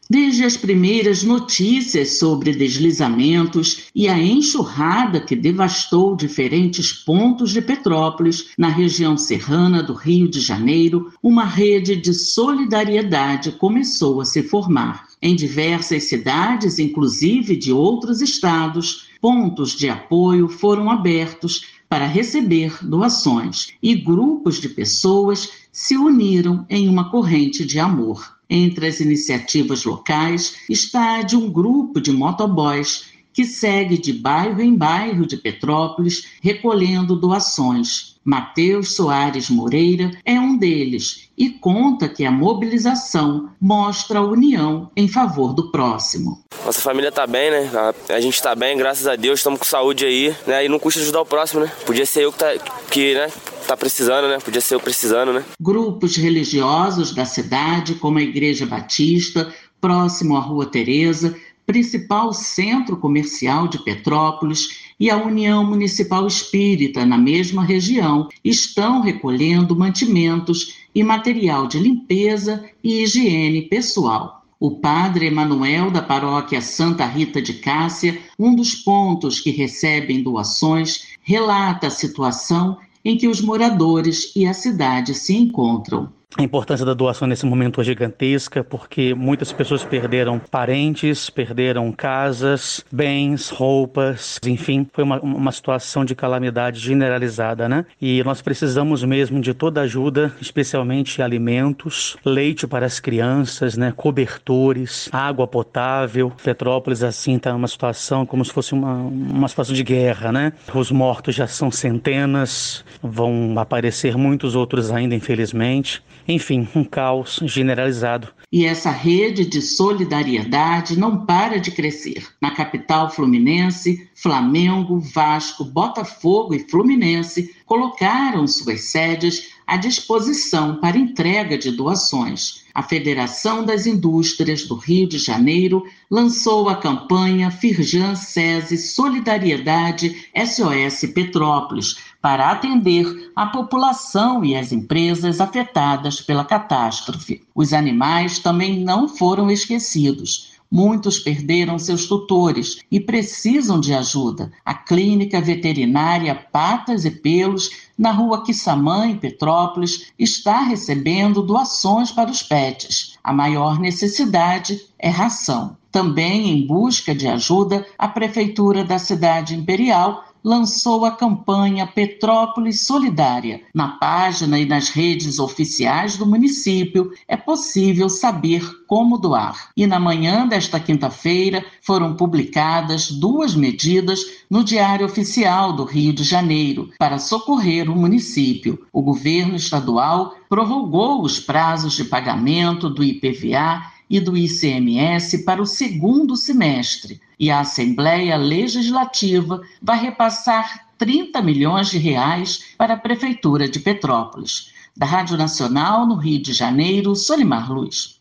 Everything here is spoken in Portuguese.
Desde as primeiras notícias sobre deslizamentos e a enxurrada que devastou diferentes pontos de Petrópolis, na região serrana do Rio de Janeiro, uma rede de solidariedade começou a se formar. Em diversas cidades, inclusive de outros estados, pontos de apoio foram abertos para receber doações e grupos de pessoas se uniram em uma corrente de amor. Entre as iniciativas locais está a de um grupo de motoboys que segue de bairro em bairro de Petrópolis recolhendo doações. Matheus Soares Moreira é um deles e conta que a mobilização mostra a união em favor do próximo. Nossa família tá bem, né? A gente tá bem, graças a Deus, estamos com saúde aí, né? E não custa ajudar o próximo, né? Podia ser eu que tá precisando, né? Podia ser eu precisando, né? Grupos religiosos da cidade, como a Igreja Batista, próximo à Rua Teresa, principal centro comercial de Petrópolis, e a União Municipal Espírita, na mesma região, estão recolhendo mantimentos e material de limpeza e higiene pessoal. O padre Emanuel, da paróquia Santa Rita de Cássia, um dos pontos que recebem doações, relata a situação em que os moradores e a cidade se encontram. A importância da doação nesse momento é gigantesca, porque muitas pessoas perderam parentes, perderam casas, bens, roupas, enfim, foi uma situação de calamidade generalizada, né? E nós precisamos mesmo de toda ajuda, especialmente alimentos, leite para as crianças, né? Cobertores, água potável. Petrópolis, assim, está numa situação como se fosse uma situação de guerra, né? Os mortos já são centenas, vão aparecer muitos outros ainda, infelizmente. Enfim, um caos generalizado. E essa rede de solidariedade não para de crescer. Na capital fluminense, Flamengo, Vasco, Botafogo e Fluminense colocaram suas sedes à disposição para entrega de doações. A Federação das Indústrias do Rio de Janeiro lançou a campanha Firjan SESI Solidariedade SOS Petrópolis para atender a população e as empresas afetadas pela catástrofe. Os animais também não foram esquecidos. Muitos perderam seus tutores e precisam de ajuda. A clínica veterinária Patas e Pelos, na rua Quissamã, em Petrópolis, está recebendo doações para os pets. A maior necessidade é ração. Também em busca de ajuda, a Prefeitura da Cidade Imperial lançou a campanha Petrópolis Solidária. Na página e nas redes oficiais do município é possível saber como doar. E na manhã desta quinta-feira foram publicadas 2 medidas no Diário Oficial do Rio de Janeiro para socorrer o município. O governo estadual prorrogou os prazos de pagamento do IPVA e do ICMS para o segundo semestre. E a Assembleia Legislativa vai repassar 30 milhões de reais para a Prefeitura de Petrópolis. Da Rádio Nacional, no Rio de Janeiro, Solimar Luz.